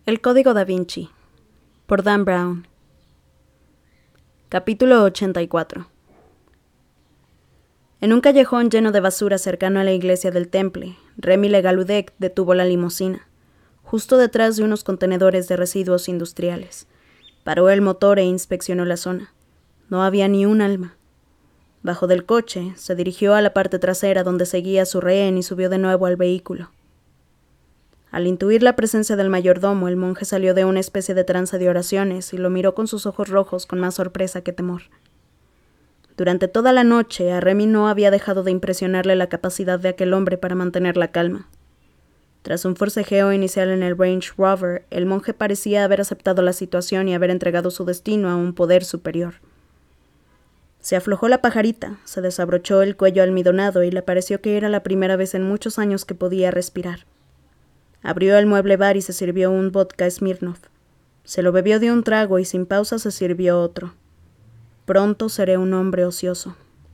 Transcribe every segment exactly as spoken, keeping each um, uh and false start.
El Código Da Vinci, por Dan Brown. Capítulo ochenta y cuatro. En un callejón lleno de basura cercano a la iglesia del Temple, Remy Le Gallaudet detuvo la limusina, justo detrás de unos contenedores de residuos industriales. Paró el motor e inspeccionó la zona. No había ni un alma. Bajó del coche, se dirigió a la parte trasera donde seguía a su rehén y subió de nuevo al vehículo. Al intuir la presencia del mayordomo, el monje salió de una especie de trance de oraciones y lo miró con sus ojos rojos con más sorpresa que temor. Durante toda la noche, a Remy no había dejado de impresionarle la capacidad de aquel hombre para mantener la calma. Tras un forcejeo inicial en el Range Rover, el monje parecía haber aceptado la situación y haber entregado su destino a un poder superior. Se aflojó la pajarita, se desabrochó el cuello almidonado y le pareció que era la primera vez en muchos años que podía respirar. Abrió el mueble bar y se sirvió un vodka Smirnoff. Se lo bebió de un trago y sin pausa se sirvió otro. Pronto seré un hombre ocioso.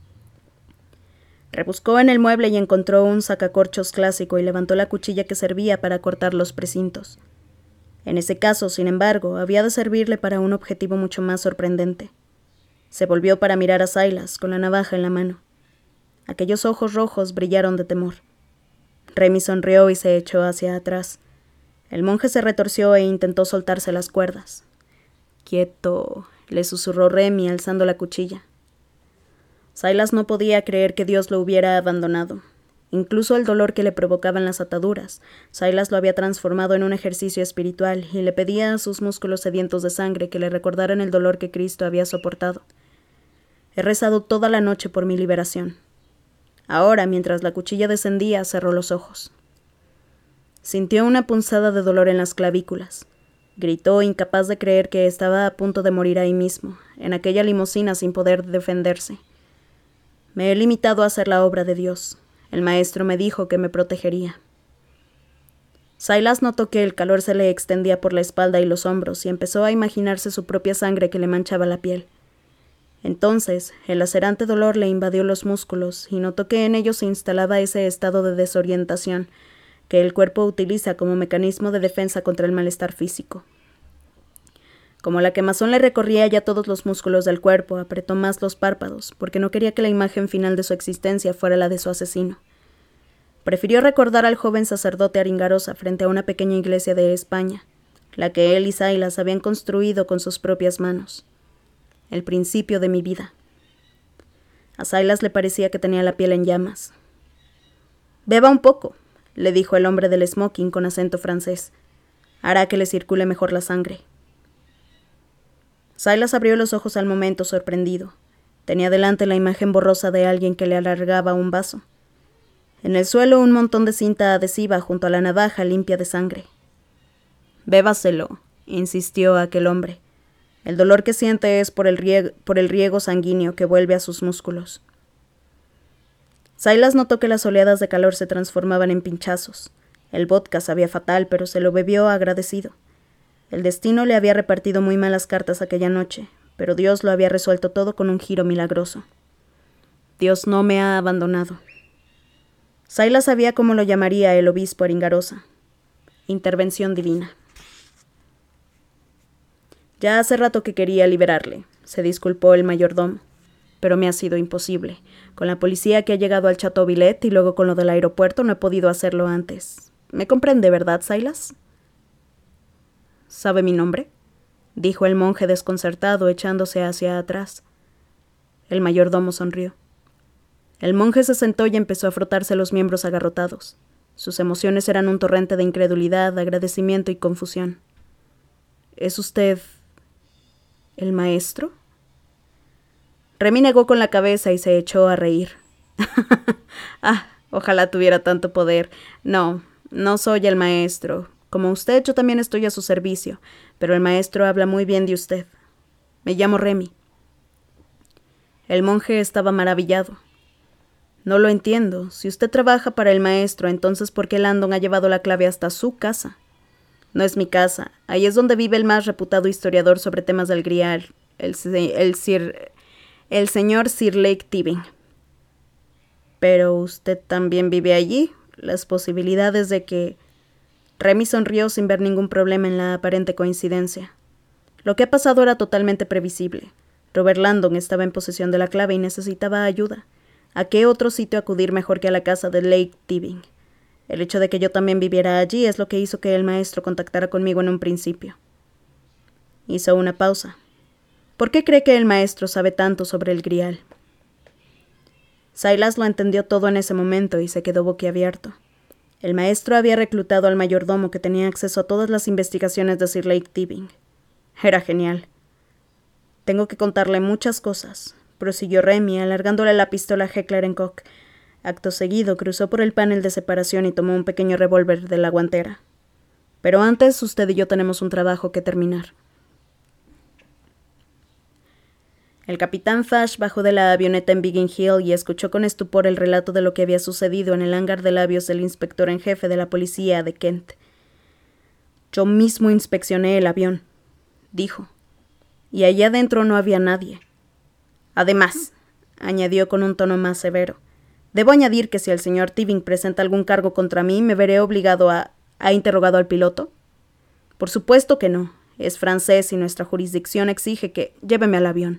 Rebuscó en el mueble y encontró un sacacorchos clásico y levantó la cuchilla que servía para cortar los precintos. En ese caso, sin embargo, había de servirle para un objetivo mucho más sorprendente. Se volvió para mirar a Silas, con la navaja en la mano. Aquellos ojos rojos brillaron de temor. Remy sonrió y se echó hacia atrás. El monje se retorció e intentó soltarse las cuerdas. «Quieto», le susurró Remy alzando la cuchilla. Silas no podía creer que Dios lo hubiera abandonado. Incluso el dolor que le provocaban las ataduras, Silas lo había transformado en un ejercicio espiritual y le pedía a sus músculos sedientos de sangre que le recordaran el dolor que Cristo había soportado. «He rezado toda la noche por mi liberación». Ahora, mientras la cuchilla descendía, cerró los ojos. Sintió una punzada de dolor en las clavículas. Gritó, incapaz de creer que estaba a punto de morir ahí mismo, en aquella limusina sin poder defenderse. «Me he limitado a hacer la obra de Dios. El maestro me dijo que me protegería». Silas notó que el calor se le extendía por la espalda y los hombros y empezó a imaginarse su propia sangre que le manchaba la piel. Entonces, el lacerante dolor le invadió los músculos y notó que en ellos se instalaba ese estado de desorientación que el cuerpo utiliza como mecanismo de defensa contra el malestar físico. Como la quemazón le recorría ya todos los músculos del cuerpo, apretó más los párpados, porque no quería que la imagen final de su existencia fuera la de su asesino. Prefirió recordar al joven sacerdote Aringarosa frente a una pequeña iglesia de España, la que él y Silas habían construido con sus propias manos. El principio de mi vida. A Silas le parecía que tenía la piel en llamas. «Beba un poco», le dijo el hombre del smoking con acento francés. «Hará que le circule mejor la sangre». Silas abrió los ojos al momento, sorprendido. Tenía delante la imagen borrosa de alguien que le alargaba un vaso. En el suelo un montón de cinta adhesiva junto a la navaja limpia de sangre. «Bébaselo», insistió aquel hombre. El dolor que siente es por el, riego, por el riego sanguíneo que vuelve a sus músculos. Silas notó que las oleadas de calor se transformaban en pinchazos. El vodka sabía fatal, pero se lo bebió agradecido. El destino le había repartido muy malas cartas aquella noche, pero Dios lo había resuelto todo con un giro milagroso. Dios no me ha abandonado. Silas sabía cómo lo llamaría el obispo Aringarosa. Intervención divina. «Ya hace rato que quería liberarle», se disculpó el mayordomo, «pero me ha sido imposible. Con la policía que ha llegado al Chateau Villette y luego con lo del aeropuerto no he podido hacerlo antes. ¿Me comprende, verdad, Silas?» «¿Sabe mi nombre?», dijo el monje desconcertado, echándose hacia atrás. El mayordomo sonrió. El monje se sentó y empezó a frotarse los miembros agarrotados. Sus emociones eran un torrente de incredulidad, agradecimiento y confusión. «¿Es usted el maestro?» Remy negó con la cabeza y se echó a reír. «Ah, ojalá tuviera tanto poder. No, no soy el maestro. Como usted, yo también estoy a su servicio, pero el maestro habla muy bien de usted. Me llamo Remy». El monje estaba maravillado. «No lo entiendo. Si usted trabaja para el maestro, entonces ¿por qué Landon ha llevado la clave hasta su casa?» «No es mi casa. Ahí es donde vive el más reputado historiador sobre temas del Grial, el, el, sir, el señor Sir Lake Tibing». «¿Pero usted también vive allí? Las posibilidades de que...» Remy sonrió sin ver ningún problema en la aparente coincidencia. Lo que ha pasado era totalmente previsible. Robert Landon estaba en posesión de la clave y necesitaba ayuda. ¿A qué otro sitio acudir mejor que a la casa de Lake Tibing? El hecho de que yo también viviera allí es lo que hizo que el maestro contactara conmigo en un principio. Hizo una pausa. ¿Por qué cree que el maestro sabe tanto sobre el grial? Silas lo entendió todo en ese momento y se quedó boquiabierto. El maestro había reclutado al mayordomo que tenía acceso a todas las investigaciones de Sir Lake Tibing. Era genial. Tengo que contarle muchas cosas, prosiguió Remy, alargándole la pistola a Heckler and Koch. Acto seguido cruzó por el panel de separación y tomó un pequeño revólver de la guantera. Pero antes usted y yo tenemos un trabajo que terminar. El capitán Fash bajó de la avioneta en Biggin Hill y escuchó con estupor el relato de lo que había sucedido en el hangar de labios del inspector en jefe de la policía de Kent. Yo mismo inspeccioné el avión, dijo, y allá adentro no había nadie. Además, añadió con un tono más severo, debo añadir que si el señor Tibing presenta algún cargo contra mí, ¿me veré obligado a... ¿Ha interrogado al piloto? Por supuesto que no. Es francés y nuestra jurisdicción exige que... Lléveme al avión.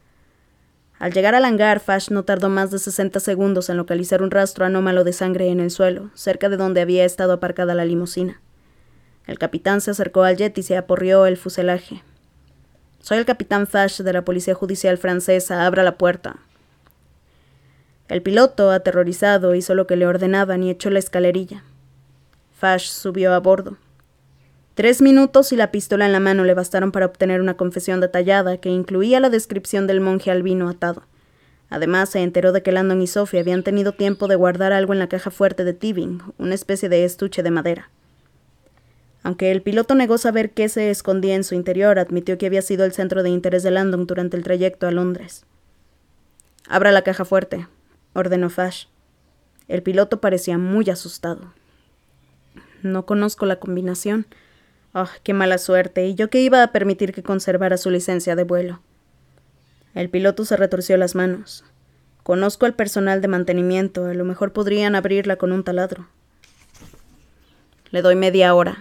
Al llegar al hangar, Fash no tardó más de sesenta segundos en localizar un rastro anómalo de sangre en el suelo, cerca de donde había estado aparcada la limusina. El capitán se acercó al jet y se aporreó el fuselaje. Soy el capitán Fash de la Policía Judicial Francesa. Abra la puerta. El piloto, aterrorizado, hizo lo que le ordenaban y echó la escalerilla. Fash subió a bordo. Tres minutos y la pistola en la mano le bastaron para obtener una confesión detallada que incluía la descripción del monje albino atado. Además, se enteró de que Landon y Sophie habían tenido tiempo de guardar algo en la caja fuerte de Tibing, una especie de estuche de madera. Aunque el piloto negó saber qué se escondía en su interior, admitió que había sido el centro de interés de Landon durante el trayecto a Londres. «Abra la caja fuerte», ordenó Fash. El piloto parecía muy asustado. «No conozco la combinación. ¡Oh, qué mala suerte! ¿Y yo qué iba a permitir que conservara su licencia de vuelo?» El piloto se retorció las manos. «Conozco al personal de mantenimiento. A lo mejor podrían abrirla con un taladro». «Le doy media hora».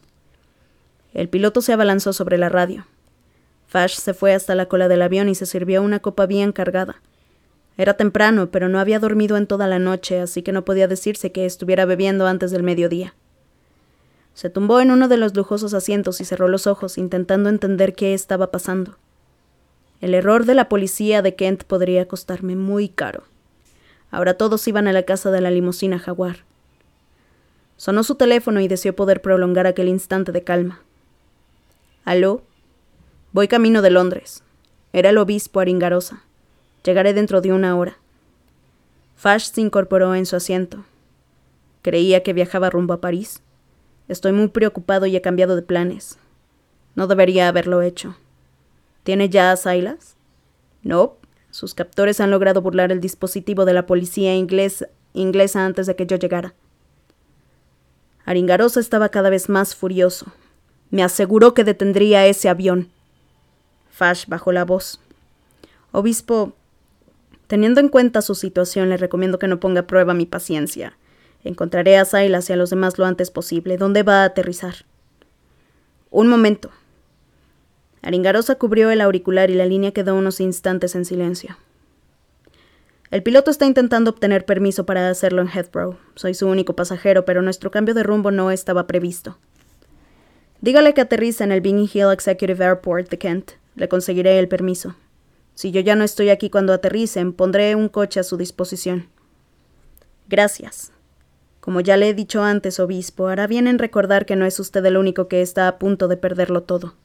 El piloto se abalanzó sobre la radio. Fash se fue hasta la cola del avión y se sirvió una copa bien cargada. Era temprano, pero no había dormido en toda la noche, así que no podía decirse que estuviera bebiendo antes del mediodía. Se tumbó en uno de los lujosos asientos y cerró los ojos, intentando entender qué estaba pasando. El error de la policía de Kent podría costarme muy caro. Ahora todos iban a la casa de la limusina Jaguar. Sonó su teléfono y deseó poder prolongar aquel instante de calma. «¿Aló? Voy camino de Londres. Era el obispo Aringarosa. Llegaré dentro de una hora». Fash se incorporó en su asiento. ¿Creía que viajaba rumbo a París? Estoy muy preocupado y he cambiado de planes. No debería haberlo hecho. ¿Tiene ya a Silas? No. Sus captores han logrado burlar el dispositivo de la policía inglés, inglesa antes de que yo llegara. Aringarosa estaba cada vez más furioso. Me aseguró que detendría ese avión. Fash bajó la voz. Obispo, teniendo en cuenta su situación, le recomiendo que no ponga a prueba mi paciencia. Encontraré a Silas y a los demás lo antes posible. ¿Dónde va a aterrizar? Un momento. Aringarosa cubrió el auricular y la línea quedó unos instantes en silencio. El piloto está intentando obtener permiso para hacerlo en Heathrow. Soy su único pasajero, pero nuestro cambio de rumbo no estaba previsto. Dígale que aterriza en el Biggin Hill Executive Airport de Kent. Le conseguiré el permiso. Si yo ya no estoy aquí cuando aterricen, pondré un coche a su disposición. Gracias. Como ya le he dicho antes, obispo, hará bien en recordar que no es usted el único que está a punto de perderlo todo.